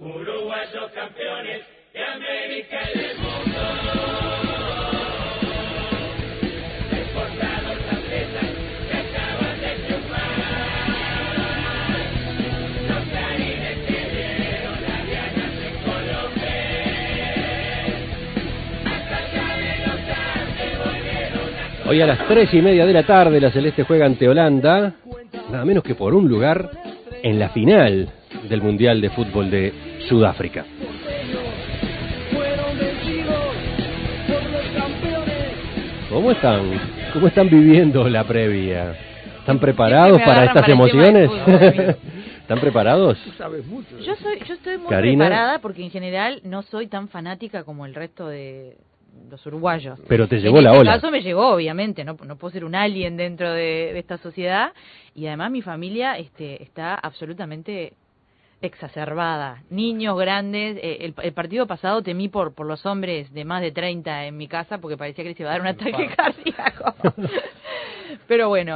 Uruguayos campeones de América y del mundo. Exportados atletas que acaban de triunfar. Los clarines que dieron las dianas en Colombia. Hasta allá de los Andes volvieron a... Hoy a las 3:30 de la tarde la Celeste juega ante Holanda, nada menos que por un lugar en la final del Mundial de Fútbol de Sudáfrica. ¿Cómo están? ¿Cómo están viviendo la previa? ¿Están preparados para estas emociones? ¿Están preparados? Tú sabes mucho. Yo estoy muy Karina, preparada porque en general no soy tan fanática como el resto de los uruguayos. pero te llegó en la este ola. caso me llegó, obviamente, no puedo ser un alien dentro de esta sociedad, y además mi familia está absolutamente exacerbada. Niños grandes, el partido pasado temí por los hombres de más de 30 en mi casa porque parecía que les iba a dar un ataque cardíaco. Pero bueno,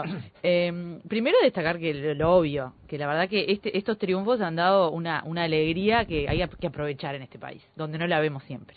primero destacar que lo obvio, que la verdad que estos triunfos han dado una alegría que hay que aprovechar en este país, donde no la vemos siempre.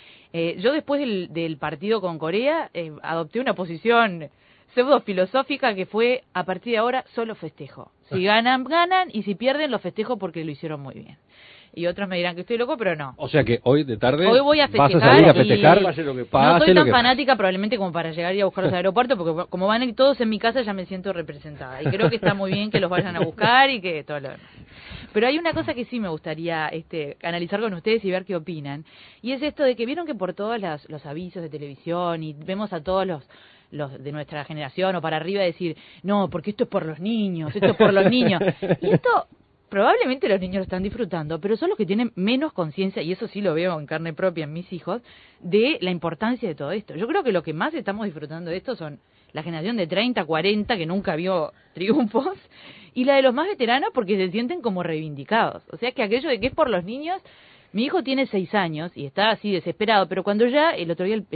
Yo después del partido con Corea adopté una posición pseudo filosófica que fue: a partir de ahora solo festejo. Si ganan, ganan, y si pierden, lo festejo porque lo hicieron muy bien. Y otros me dirán que estoy loco, pero no. O sea que hoy de tarde Hoy voy a festejar, vas a salir a festejar, y pase lo que no pase. soy lo tan que fanática probablemente como para llegar y a buscarlos al aeropuerto, porque como van todos en mi casa ya me siento representada. Y creo que está muy bien que los vayan a buscar y que todo lo demás. Pero hay una cosa que sí me gustaría analizar con ustedes y ver qué opinan. Y es esto de que vieron que por todos los avisos de televisión y vemos a todos los de nuestra generación o para arriba decir, no, porque esto es por los niños, esto es por los niños. Y esto probablemente los niños lo están disfrutando, pero son los que tienen menos conciencia, y eso sí lo veo en carne propia en mis hijos, de la importancia de todo esto. Yo creo que lo que más estamos disfrutando de esto son la generación de 30, 40, que nunca vio triunfos, y la de los más veteranos porque se sienten como reivindicados. O sea que aquello de que es por los niños, mi hijo tiene 6 años y está así desesperado, pero cuando ya el otro día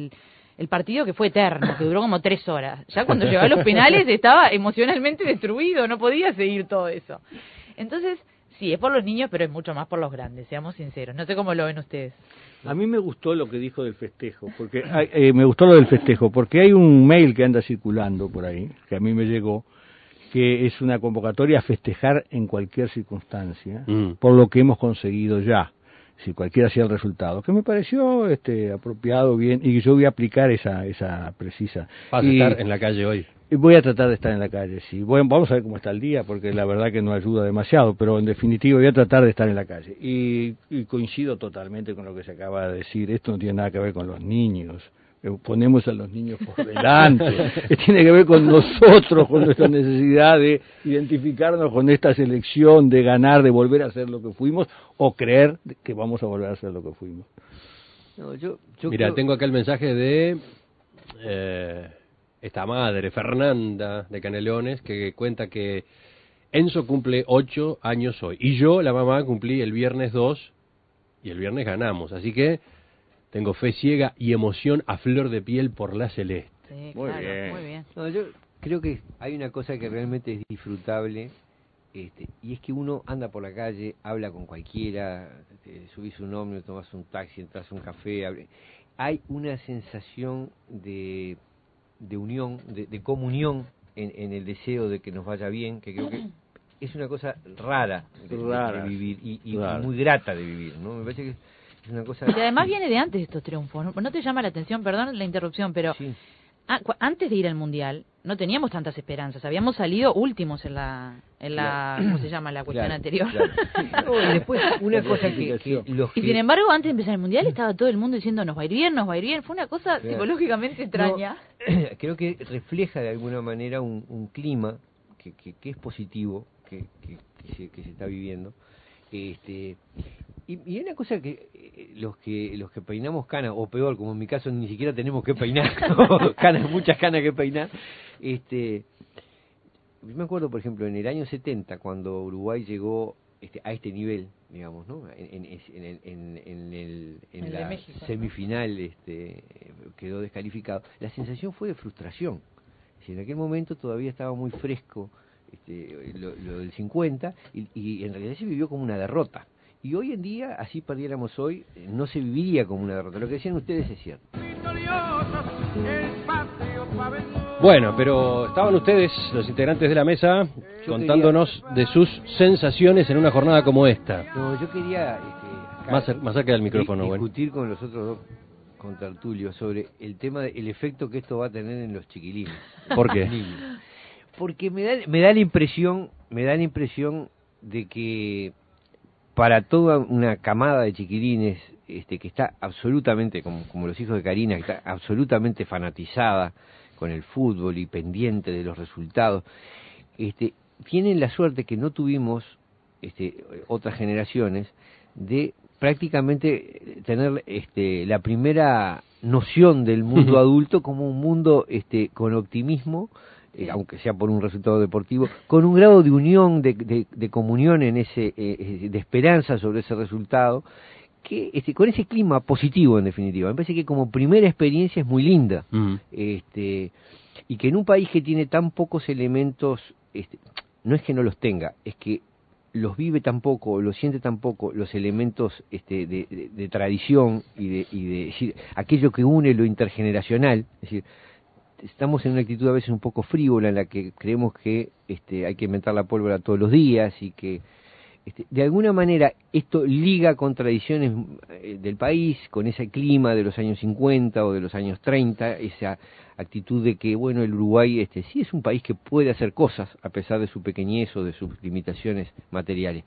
el partido que fue eterno, que duró como 3 horas, ya cuando llegó a los penales estaba emocionalmente destruido, no podía seguir todo eso. Entonces, sí, es por los niños, pero es mucho más por los grandes, seamos sinceros. No sé cómo lo ven ustedes. A mí me gustó lo que dijo del festejo, porque me gustó lo del festejo, porque hay un mail que anda circulando por ahí, que a mí me llegó, que es una convocatoria a festejar en cualquier circunstancia, por lo que hemos conseguido ya, si cualquiera sea el resultado, que me pareció apropiado, bien, y yo voy a aplicar esa precisa. vas a estar en la calle hoy. Voy a tratar de estar en la calle, sí. Bueno, vamos a ver cómo está el día, porque la verdad que no ayuda demasiado, pero en definitiva voy a tratar de estar en la calle. Y coincido totalmente con lo que se acaba de decir. Esto no tiene nada que ver con los niños. Ponemos a los niños por delante. Tiene que ver con nosotros, con nuestra necesidad de identificarnos con esta selección, de ganar, de volver a ser lo que fuimos, o creer que vamos a volver a ser lo que fuimos. No, yo Mira, creo... tengo acá el mensaje de esta madre, Fernanda, de Canelones, que cuenta que Enzo cumple 8 años hoy. Y yo, la mamá, cumplí el viernes 2 y el viernes ganamos. Así que tengo fe ciega y emoción a flor de piel por la Celeste. Sí, Muy claro, bien. muy bien. No, yo creo que hay una cosa que realmente es disfrutable, y es que uno anda por la calle, habla con cualquiera, subís un ómnibus, tomás un taxi, entras a un café, hay una sensación de unión, de comunión en el deseo de que nos vaya bien, que creo que es una cosa rara de vivir y muy grata de vivir, ¿no? Me parece que es una cosa... Y además viene de antes estos triunfos. ¿No te llama la atención? Perdón la interrupción, pero Sí. Antes de ir al Mundial no teníamos tantas esperanzas. Habíamos salido últimos en la ¿cómo se llama? La cuestión anterior. Claro. No, y después una cosa que los que... Y sin embargo, antes de empezar el Mundial estaba todo el mundo diciendo nos va a ir bien, nos va a ir bien. Fue una cosa psicológicamente extraña. No, creo que refleja de alguna manera un clima que es positivo, que se está viviendo. Y una cosa que los que peinamos canas, o peor, como en mi caso ni siquiera tenemos que peinar, canas, muchas canas que peinar. Me acuerdo, por ejemplo, en el año 70, cuando Uruguay llegó a este nivel, digamos, ¿no? En la México, semifinal quedó descalificado. La sensación fue de frustración. En aquel momento todavía estaba muy fresco lo del 50 y en realidad se vivió como una derrota. Y hoy en día, así perdiéramos hoy, no se viviría como una derrota. Lo que decían ustedes es cierto. Bueno, pero estaban ustedes, los integrantes de la mesa, contándonos de sus sensaciones en una jornada como esta. No, yo quería Más cerca del micrófono, bueno. discutir con los otros dos contertulios sobre el tema del efecto que esto va a tener en los chiquilines. ¿Por qué? Niños. Porque me da la impresión de que para toda una camada de chiquilines que está absolutamente, como los hijos de Karina, que está absolutamente fanatizada con el fútbol y pendiente de los resultados, tienen la suerte que no tuvimos otras generaciones de prácticamente tener la primera noción del mundo adulto como un mundo con optimismo, aunque sea por un resultado deportivo, con un grado de unión, de comunión en de esperanza sobre ese resultado, que con ese clima positivo, en definitiva. Me parece que como primera experiencia es muy linda. Y que en un país que tiene tan pocos elementos, no es que no los tenga, es que los vive tan poco, los siente tan poco, los elementos de tradición y de decir, aquello que une lo intergeneracional. Es decir, estamos en una actitud a veces un poco frívola en la que creemos que hay que inventar la pólvora todos los días y que de alguna manera esto liga con tradiciones del país, con ese clima de los años 50 o de los años 30, esa actitud de que, bueno, el Uruguay sí es un país que puede hacer cosas a pesar de su pequeñez o de sus limitaciones materiales.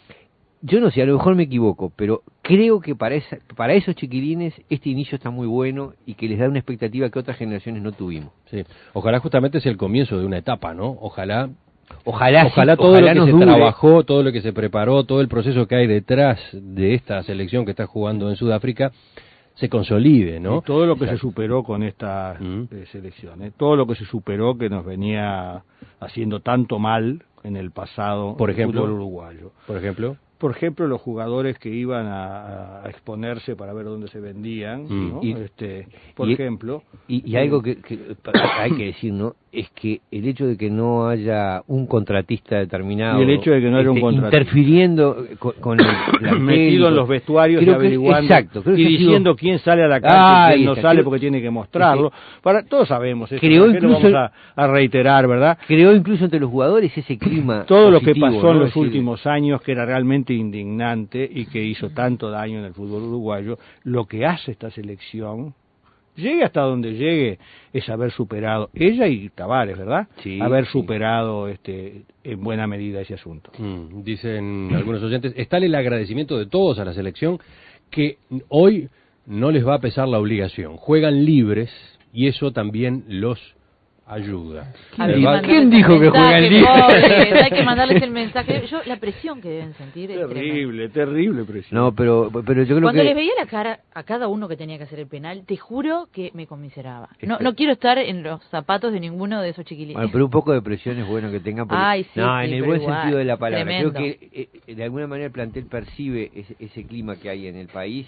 Yo no sé, a lo mejor me equivoco, pero creo que para esos chiquilines este inicio está muy bueno y que les da una expectativa que otras generaciones no tuvimos. Sí. Ojalá justamente sea el comienzo de una etapa, ¿no? Ojalá Ojalá todo lo que se dure. trabajó, todo lo que se preparó, todo el proceso que hay detrás de esta selección que está jugando en Sudáfrica se consolide, ¿no? Y todo lo que se superó con esta selección, todo lo que se superó que nos venía haciendo tanto mal en el pasado, por ejemplo, fútbol uruguayo. Por ejemplo, los jugadores que iban a exponerse para ver dónde se vendían, ¿no? Por ejemplo. Y algo que hay que decir, ¿no? Es que el hecho de que no haya un contratista determinado, y el hecho de que no haya un contratista interfiriendo con el metido en los vestuarios y averiguando y diciendo quién sale a la cancha y quién no sale porque tiene que mostrarlo. Todos sabemos eso, lo vamos a reiterar, ¿verdad? Creó incluso entre los jugadores ese clima todo positivo, lo que pasó en los decir, últimos años, que era realmente indignante y que hizo tanto daño en el fútbol uruguayo, lo que hace esta selección, llegue hasta donde llegue, es haber superado, ella y Tavares, ¿verdad? Sí, haber superado en buena medida ese asunto. Dicen algunos oyentes, está el agradecimiento de todos a la selección, que hoy no les va a pesar la obligación, juegan libres y eso también los ayuda. ¿Quién dijo que juegan libres? Hay que mandarles el mensaje. La presión que deben sentir es terrible presión. No, pero yo creo Cuando que les veía la cara a cada uno que tenía que hacer el penal, te juro que me conmiseraba. No quiero estar en los zapatos de ninguno de esos chiquilines. Bueno, pero un poco de presión es bueno que tengan. Porque, en el buen sentido de la palabra. Tremendo. Creo que de alguna manera el plantel percibe ese clima que hay en el país,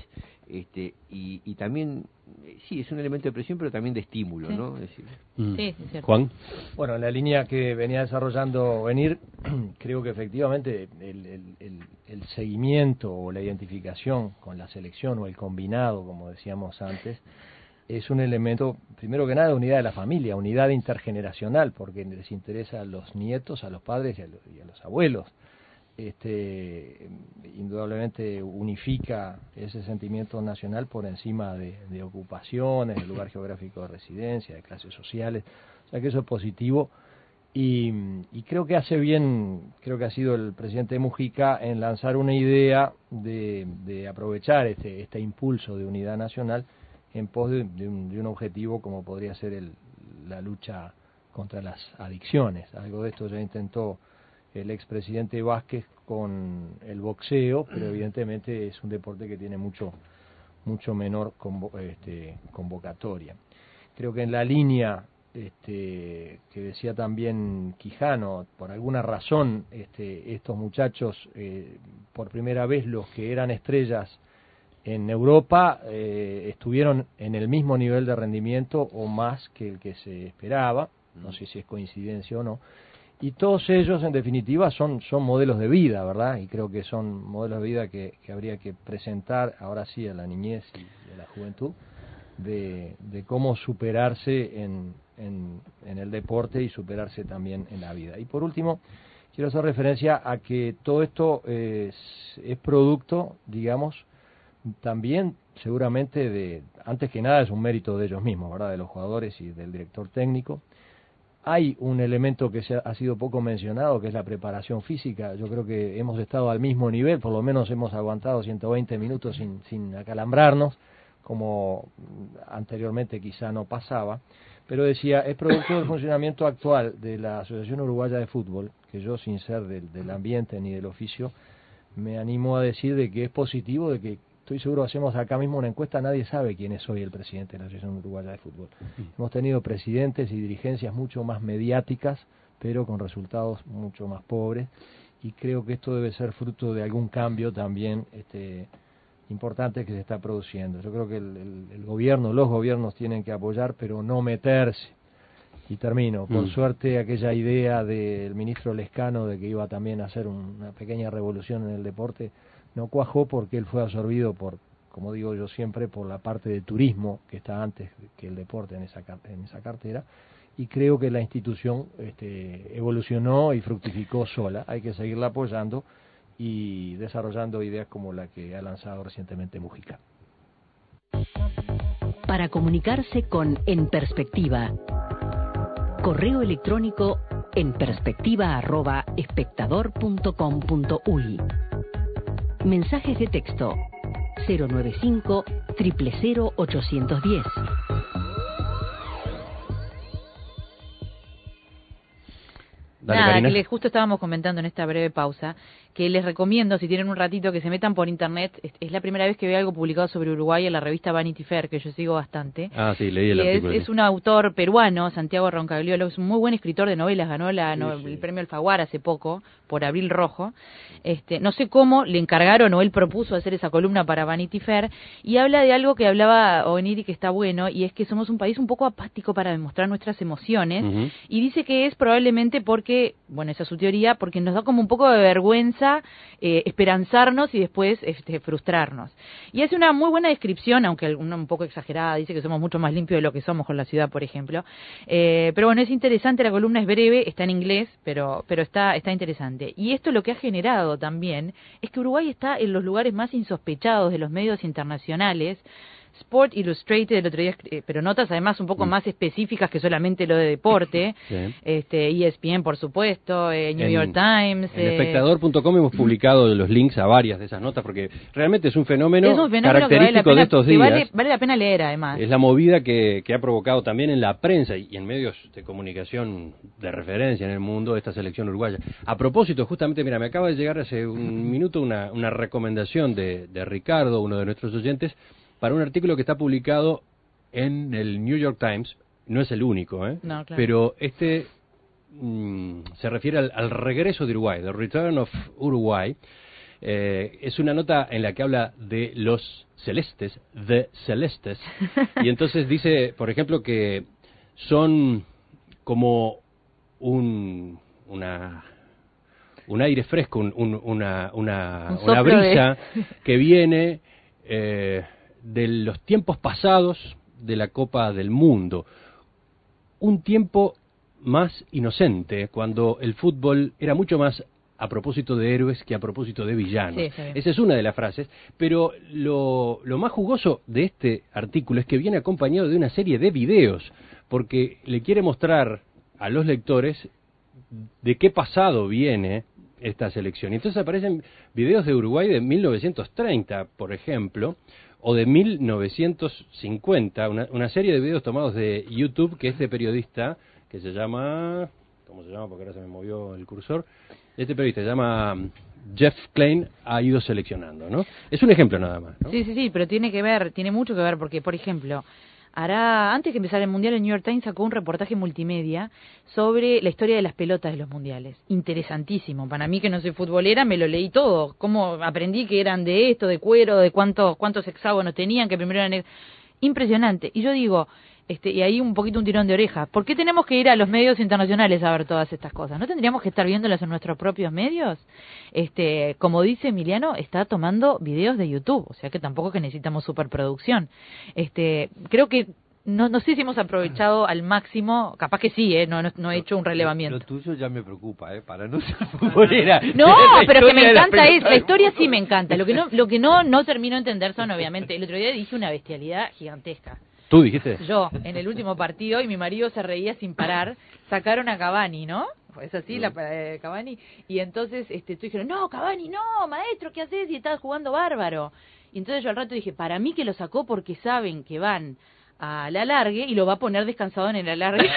y también sí, es un elemento de presión, pero también de estímulo, ¿no? Es decir, sí, es cierto. Juan. Bueno, en la línea que venía desarrollando Venir, creo que efectivamente el seguimiento o la identificación con la selección o el combinado, como decíamos antes, es un elemento, primero que nada, de unidad de la familia, unidad intergeneracional, porque les interesa a los nietos, a los padres y a los abuelos. Indudablemente unifica ese sentimiento nacional por encima de ocupaciones, de lugar geográfico de residencia, de clases sociales, o sea que eso es positivo y creo que hace bien, creo que ha sido el presidente Mujica en lanzar una idea de aprovechar este impulso de unidad nacional en pos de un objetivo como podría ser la lucha contra las adicciones. Algo de esto ya intentó el expresidente Vázquez con el boxeo, pero evidentemente es un deporte que tiene mucho menor convocatoria. Creo que en la línea que decía también Quijano, por alguna razón estos muchachos, por primera vez los que eran estrellas en Europa, estuvieron en el mismo nivel de rendimiento o más que el que se esperaba, no sé si es coincidencia o no. Y todos ellos, en definitiva, son modelos de vida, ¿verdad? Y creo que son modelos de vida que habría que presentar, ahora sí, a la niñez y a la juventud, de cómo superarse en el deporte y superarse también en la vida. Y por último, quiero hacer referencia a que todo esto es producto, digamos, también seguramente antes que nada es un mérito de ellos mismos, ¿verdad? De los jugadores y del director técnico. Hay un elemento que ha sido poco mencionado, que es la preparación física. Yo creo que hemos estado al mismo nivel, por lo menos hemos aguantado 120 minutos sin acalambrarnos, como anteriormente quizá no pasaba. Pero decía, es producto del funcionamiento actual de la Asociación Uruguaya de Fútbol, que yo, sin ser del ambiente ni del oficio, me animo a decir de que es positivo, de que estoy seguro hacemos acá mismo una encuesta, nadie sabe quién es hoy el presidente de la Asociación Uruguaya de Fútbol. Hemos tenido presidentes y dirigencias mucho más mediáticas, pero con resultados mucho más pobres, y creo que esto debe ser fruto de algún cambio también importante que se está produciendo. Yo creo que el gobierno, los gobiernos tienen que apoyar, pero no meterse. Y termino. Por suerte, aquella idea del ministro Lescano de que iba también a hacer una pequeña revolución en el deporte no cuajó, porque él fue absorbido por, como digo yo siempre, por la parte de turismo que está antes que el deporte en esa cartera, y creo que la institución evolucionó y fructificó sola. Hay que seguirla apoyando y desarrollando ideas como la que ha lanzado recientemente Mujica. Para comunicarse con En Perspectiva, correo electrónico enperspectiva@espectador.com.uy. Mensajes de texto 095 000 810. Dale, Nada, Karina. que justo estábamos comentando en esta breve pausa, que les recomiendo, si tienen un ratito, que se metan por internet. Es la primera vez que veo algo publicado sobre Uruguay en la revista Vanity Fair, que yo sigo bastante. Ah, sí, leí el artículo. Es un autor peruano, Santiago Roncagliolo, es un muy buen escritor de novelas, ganó el premio Alfaguara hace poco, por Abril Rojo. No sé cómo le encargaron o él propuso hacer esa columna para Vanity Fair, y habla de algo que hablaba Oniri, que está bueno, y es que somos un país un poco apático para demostrar nuestras emociones, y dice que es probablemente porque, bueno, esa es su teoría, porque nos da como un poco de vergüenza esperanzarnos y después frustrarnos. Y hace una muy buena descripción, aunque un poco exagerada, dice que somos mucho más limpios de lo que somos con la ciudad, por ejemplo. Pero bueno, es interesante, la columna es breve, está en inglés, pero está interesante. Y esto lo que ha generado también es que Uruguay está en los lugares más insospechados de los medios internacionales. Sport Illustrated el otro día, pero notas además un poco más específicas que solamente lo de deporte. Sí. ESPN, por supuesto, New York Times. En espectador.com hemos publicado los links a varias de esas notas, porque realmente es un fenómeno característico de estos días. Vale la pena leer, además. Es la movida que ha provocado también en la prensa y en medios de comunicación de referencia en el mundo esta selección uruguaya. A propósito, justamente, mira, me acaba de llegar hace un minuto una recomendación de Ricardo, uno de nuestros oyentes, para un artículo que está publicado en el New York Times. No es el único, no, claro. Pero se refiere al regreso de Uruguay, The Return of Uruguay. Es una nota en la que habla de los celestes, The Celestes, y entonces dice, por ejemplo, que son como un aire fresco, una brisa que viene de los tiempos pasados de la Copa del Mundo, un tiempo más inocente, cuando el fútbol era mucho más a propósito de héroes que a propósito de villanos. Sí, sí. Esa es una de las frases, pero lo más jugoso de este artículo es que viene acompañado de una serie de videos, porque le quiere mostrar a los lectores de qué pasado viene esta selección. Entonces aparecen videos de Uruguay de 1930, por ejemplo, o de 1950, una serie de videos tomados de YouTube que este periodista, que se llama, ¿cómo se llama? Porque ahora se me movió el cursor. Este periodista se llama Jeff Klein, ha ido seleccionando, ¿no? Es un ejemplo nada más, ¿no? Sí, pero tiene mucho que ver, porque, por ejemplo, antes que empezara el Mundial, el New York Times sacó un reportaje multimedia sobre la historia de las pelotas de los mundiales. Interesantísimo. Para mí, que no soy futbolera, me lo leí todo. Cómo aprendí que eran de esto, de cuero, de cuántos hexágonos tenían, que primero eran... Impresionante. Y yo digo, Y ahí un poquito un tirón de oreja. ¿Por qué tenemos que ir a los medios internacionales a ver todas estas cosas? ¿No tendríamos que estar viéndolas en nuestros propios medios? Como dice Emiliano, está tomando videos de YouTube, o sea que tampoco es que necesitamos superproducción. Creo que no sé si hemos aprovechado al máximo, capaz que sí, no he hecho un relevamiento. Lo tuyo ya me preocupa, para no ser futbolera. No, pero que me encanta la historia sí me encanta. Lo que no termino de entender son, obviamente, el otro día dije una bestialidad gigantesca. ¿Tú dijiste? Yo, en el último partido, y mi marido se reía sin parar, sacaron a Cavani, ¿no? Es así, Cavani, y entonces tú dijeron, no, Cavani, no, maestro, ¿qué haces? Y estás jugando bárbaro. Y entonces yo al rato dije, para mí que lo sacó porque saben que van al alargue y lo va a poner descansado en el alargue.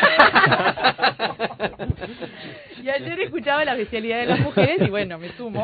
Y ayer escuchaba la bestialidad de las mujeres y bueno, me sumo.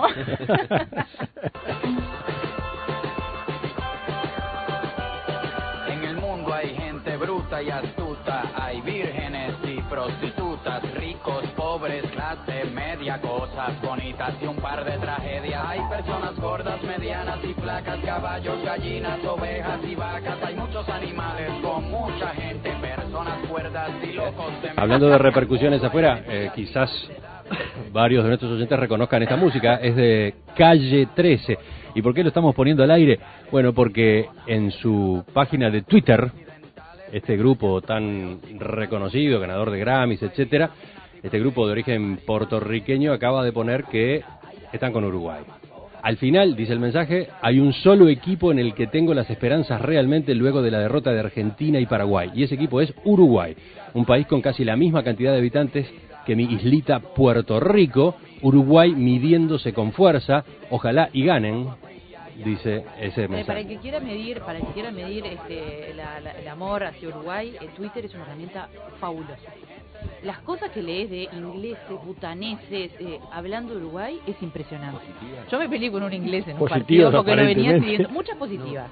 En el mundo hay gente bruta y astuta, hay vírgenes y prostitutas, ricos, pobres, clase media, cosas bonitas y un par de tragedias. Hay personas gordas, medianas y flacas, caballos, gallinas, ovejas y vacas. Hay muchos animales con mucha gente, personas cuerdas y locos. Hablando de repercusiones afuera, quizás varios de nuestros oyentes reconozcan esta música, es de Calle 13. ¿Y por qué lo estamos poniendo al aire? Bueno, porque en su página de Twitter, este grupo tan reconocido, ganador de Grammys, etcétera, este grupo de origen puertorriqueño acaba de poner que están con Uruguay. Al final, dice el mensaje, hay un solo equipo en el que tengo las esperanzas realmente luego de la derrota de Argentina y Paraguay, y ese equipo es Uruguay, un país con casi la misma cantidad de habitantes que mi islita Puerto Rico. Uruguay midiéndose con fuerza, ojalá y ganen, dice ese mensaje. Para el que quiera medir el amor hacia Uruguay, Twitter es una herramienta fabulosa. Las cosas que lees de ingleses, butaneses, hablando de Uruguay, es impresionante. Yo me peleé con un inglés en un partido porque lo venía siguiendo. Muchas positivas.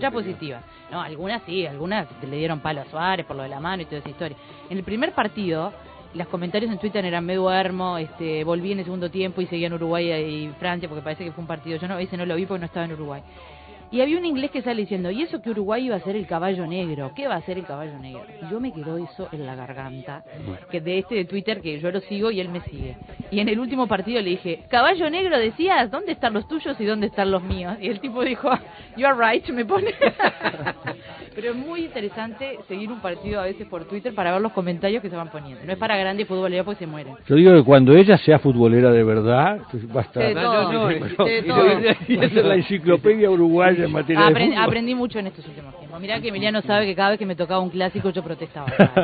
No, algunas sí, algunas le dieron palo a Suárez por lo de la mano y toda esa historia. En el primer partido, los comentarios en Twitter eran: me duermo, volví en el segundo tiempo y seguía en Uruguay y Francia porque parece que fue un partido. Yo ese no lo vi porque no estaba en Uruguay. Y había un inglés que sale diciendo, y eso que Uruguay iba a ser el caballo negro, ¿qué va a ser el caballo negro? Y yo me quedó eso en la garganta, que de Twitter, que yo lo sigo y él me sigue. Y en el último partido le dije, caballo negro decías, ¿dónde están los tuyos y dónde están los míos? Y el tipo dijo, you are right, me pone. Pero es muy interesante seguir un partido a veces por Twitter para ver los comentarios que se van poniendo. No es para grandes futboleros porque se mueren. Yo digo que cuando ella sea futbolera de verdad, va a estar... De todo. Esa es la enciclopedia uruguaya en materia de fútbol. Aprendí mucho en estos últimos tiempos. Mirá que Emiliano sabe que cada vez que me tocaba un clásico yo protestaba.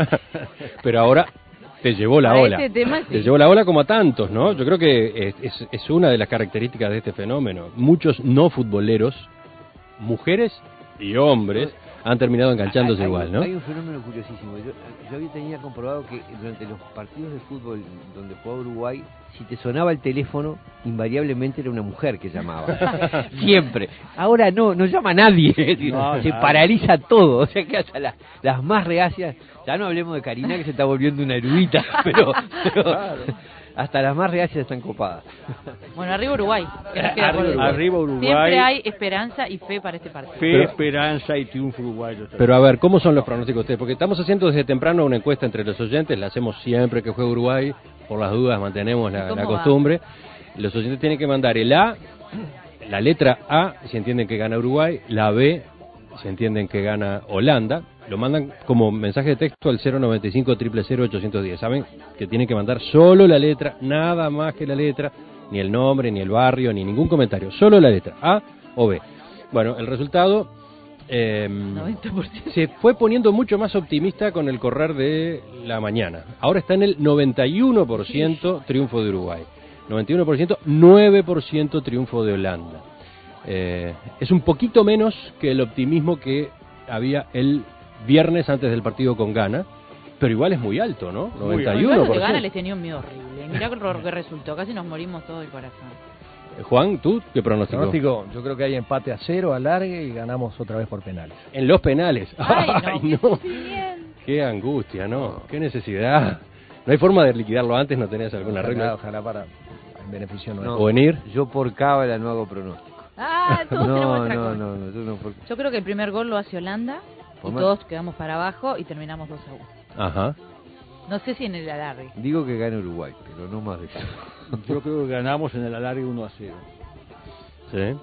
Pero ahora te llevó la ola. Este tema, sí. Te llevó la ola como a tantos, ¿no? Yo creo que es una de las características de este fenómeno. Muchos no futboleros, mujeres y hombres, han terminado enganchándose igual, ¿no? Hay un fenómeno curiosísimo. Yo tenía comprobado que durante los partidos de fútbol donde jugaba Uruguay, si te sonaba el teléfono, invariablemente era una mujer que llamaba. Siempre. Ahora no llama nadie. Se paraliza todo. O sea que hasta las más reacias, ya no hablemos de Karina que se está volviendo una erudita, pero claro. Hasta las más reacias están copadas. Bueno, arriba Uruguay. Arriba Uruguay. Siempre hay esperanza y fe para este partido. Esperanza y triunfo uruguayo. Pero a ver, ¿cómo son los pronósticos de ustedes? Porque estamos haciendo desde temprano una encuesta entre los oyentes, la hacemos siempre que juega Uruguay, por las dudas mantenemos la costumbre. Los oyentes tienen que mandar el A, la letra A, si entienden que gana Uruguay, la B, si entienden que gana Holanda. Lo mandan como mensaje de texto al 095-000-810. Saben que tienen que mandar solo la letra, nada más que la letra, ni el nombre, ni el barrio, ni ningún comentario, solo la letra, A o B. Bueno, el resultado 90%. se fue poniendo mucho más optimista con el correr de la mañana. Ahora está en el 91% triunfo de Uruguay, 91%, 9% triunfo de Holanda. Es un poquito menos que el optimismo que había el viernes antes del partido con Ghana, pero igual es muy alto, ¿no? 91%. De Ghana les tenía un miedo horrible. Mirá lo que resultó, casi nos morimos todos del corazón. Juan, ¿tú qué pronóstico? Yo creo que hay empate a 0, alargue y ganamos otra vez por penales. En los penales. Ay, no. Qué angustia, ¿no? Qué necesidad. ¿No hay forma de liquidarlo antes? ¿No tenés alguna regla? Ojalá para en beneficio nuestro. ¿O venir? Yo por cábala no hago pronóstico. Todos tenemos otra cosa. No, Yo creo que el primer gol lo hace Holanda y todos quedamos para abajo y terminamos 2-1. Ajá. No sé si en el alargue. Digo que gana Uruguay, pero no más de eso. Yo creo que ganamos en el alargue 1-0. Sí.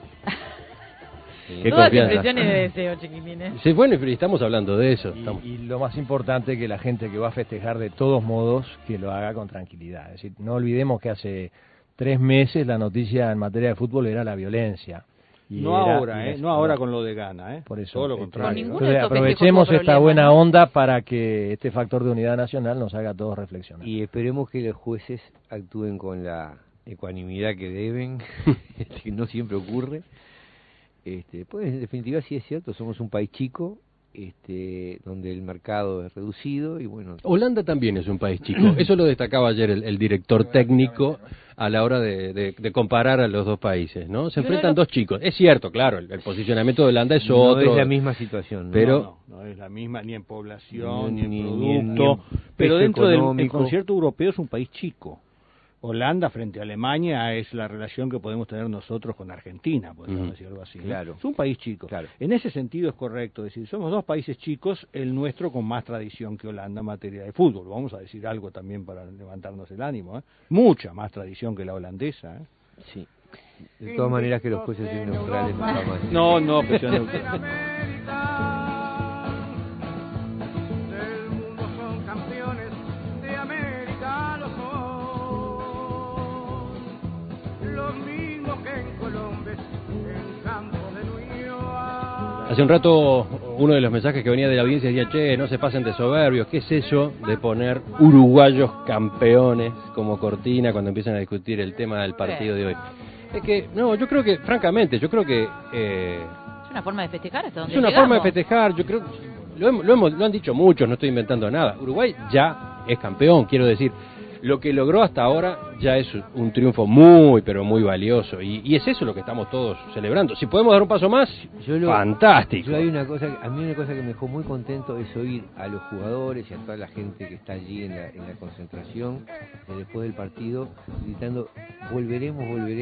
Qué Todas confianza. impresiones de deseo, chiquilines. Sí, bueno, y estamos hablando de eso. Y lo más importante, que la gente que va a festejar de todos modos, que lo haga con tranquilidad. Es decir, no olvidemos que hace 3 meses la noticia en materia de fútbol era la violencia. Y No era- ahora, y no ahora con lo de Ghana, Por eso, todo lo con contrario. ninguno Entonces, de estos festejos aprovechemos tuvo esta problema, buena ¿no? onda para que este factor de unidad nacional nos haga a todos reflexionar. Y esperemos que los jueces actúen con la ecuanimidad que deben, que no siempre ocurre. Pues en definitiva sí es cierto, somos un país chico, donde el mercado es reducido y bueno. Holanda también es un país chico. Eso lo destacaba ayer el director técnico a la hora de comparar a los dos países, ¿no? Se enfrentan dos chicos. Es cierto, claro, el posicionamiento de Holanda es No otro. es la misma situación, ¿no? Pero No es la misma ni en población, ni en ni producto. en Pero peso dentro del económico. concierto europeo es un país chico. Holanda frente a Alemania es la relación que podemos tener nosotros con Argentina, podemos decir algo así. ¿no? Claro. Es un país chico. Claro. En ese sentido es correcto decir, somos dos países chicos, el nuestro con más tradición que Holanda en materia de fútbol. Vamos a decir algo también para levantarnos el ánimo. Mucha más tradición que la holandesa. Sí. De todas maneras que los jueces sean neutrales no está mal. No, pero sean neutrales. Del mundo son campeones, de América lo son. Los mismos que en Colombia, en campo de Nueva. hace un rato uno de los mensajes que venía de la audiencia decía, che, no se pasen de soberbios. ¿Qué es eso de poner uruguayos campeones como cortina cuando empiezan a discutir el tema del partido de hoy? Es que, no, yo creo que, francamente, yo creo que... Es una forma de festejar hasta donde es una llegamos. forma de festejar, yo creo, lo han dicho muchos, no estoy inventando nada. Uruguay ya es campeón, quiero decir, lo que logró hasta ahora ya es un triunfo muy, pero muy valioso, y es eso lo que estamos todos celebrando. Si podemos dar un paso más, fantástico. Hay a mí una cosa que me dejó muy contento es oír a los jugadores y a toda la gente que está allí en la concentración después del partido gritando volveremos.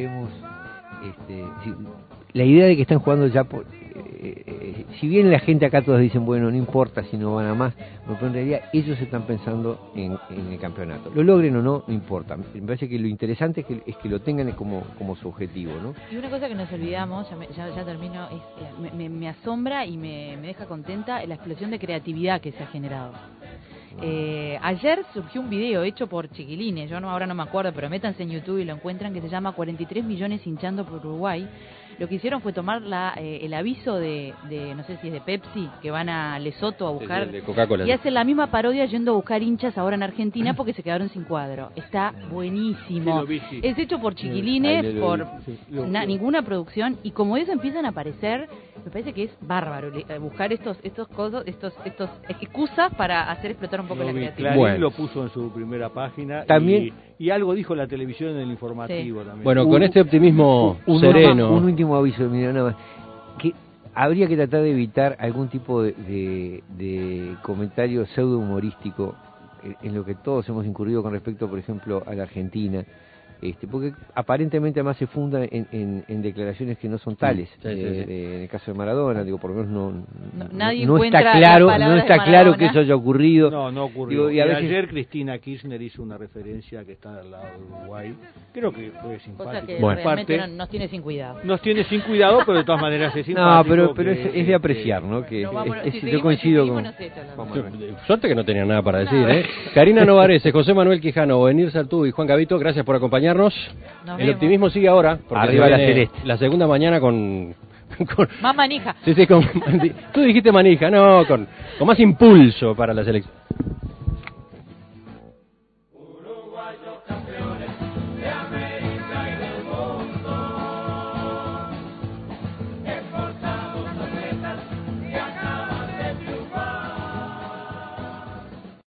Sí, la idea de que están jugando ya por si bien la gente acá todos dicen bueno, no importa si no van a más, pero en realidad ellos están pensando en el campeonato, lo logren o no importa. Me parece que lo interesante es que lo tengan como su objetivo, ¿no? Y una cosa que nos olvidamos, ya termino, me asombra y me deja contenta la explosión de creatividad que se ha generado. Ayer surgió un video hecho por chiquilines, ahora no me acuerdo, pero métanse en YouTube y lo encuentran, que se llama 43 millones hinchando por Uruguay. Lo que hicieron fue tomar el aviso de no sé si es de Pepsi, que van a Lesoto a buscar, de Coca-Cola, y hacen la misma parodia yendo a buscar hinchas ahora en Argentina porque se quedaron sin cuadro. Está buenísimo. Sí, lo vi, sí. Es hecho por chiquilines, Ahí lo por vi, sí. ninguna producción, y como eso empiezan a aparecer, me parece que es bárbaro buscar estos excusas para hacer explotar un poco la creatividad. Clarín Bueno. lo puso en su primera página También- y algo dijo la televisión en el informativo también. Bueno, con este optimismo sereno... Un último aviso, mira, nada más. Que habría que tratar de evitar algún tipo de comentario pseudo humorístico en lo que todos hemos incurrido con respecto, por ejemplo, a la Argentina. Porque aparentemente además se funda en declaraciones que no son tales. Sí, sí, sí. En el caso de Maradona, digo, por lo menos nadie no encuentra está las claro, palabras no está de claro Maradona. que eso haya ocurrido. No ocurrió. Digo, y a veces ayer Cristina Kirchner hizo una referencia que está al lado de Uruguay. Creo que fue simpático. Cosa que Bueno. realmente Parte, nos tiene sin cuidado. nos tiene sin cuidado, pero de todas maneras es No, simpático. pero es de apreciar, ¿no? Que No, vámonos, si yo seguimos, coincido si con seguimos, no sé, ya lo- Juan Manuel. Suerte que no tenían nada para decir, ¿eh? Karina Novarese, José Manuel Quijano, Benir Sartú y Juan Gavito, gracias por acompañarnos. Nos El vemos. optimismo sigue ahora, porque Arriba se la viene celeste. la segunda mañana con Más manija. sí, con, tú dijiste manija, no, con más impulso para la selección.